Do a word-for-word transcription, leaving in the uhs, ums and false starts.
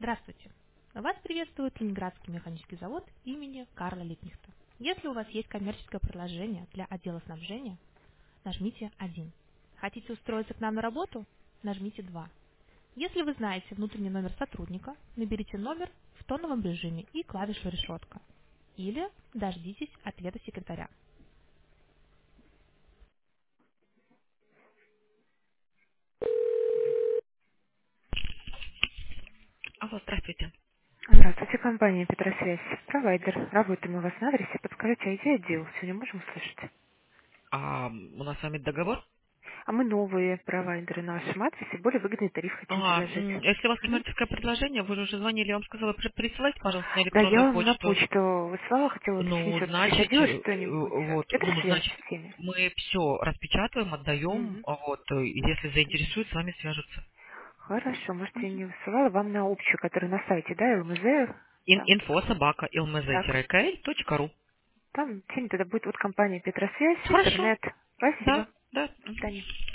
Здравствуйте! Вас приветствует Ленинградский механический завод имени Карла Липкнехта. Если у вас есть коммерческое предложение для отдела снабжения, нажмите один. Хотите устроиться к нам на работу? Нажмите два. Если вы знаете внутренний номер сотрудника, наберите номер в тоновом режиме и клавишу решетка. Или дождитесь ответа секретаря. Алло, здравствуйте. Здравствуйте, компания Петросвязь. Провайдер. Работаем у вас на адресе. Подскажите, а где отдел? Сегодня можем услышать? А у нас с вами договор? А мы новые провайдеры на вашем адресе. Более выгодный тариф хотим А, предложить. м, если у вас Мгм. коммерческое предложение, вы же уже звонили, я вам сказала, при- присылайте, пожалуйста, на Да, я электронную вам на почту. почту выслала, хотела уточнить, Ну, вот значит, приходило э, что-нибудь. вот, ну, Петросвязь значит, в теме. мы все распечатываем, отдаем, Мгм. а вот, э, и если заинтересует, с вами свяжутся. Хорошо, может, я не высылала вам на общую, которая на сайте, да, ЛМЗ, Ин- там, Инфо собака так. lmz-kl.ru. Там в теме тогда будет вот компания Петросвязь, Хорошо, интернет. да, Спасибо. да. До Мгм. свидания.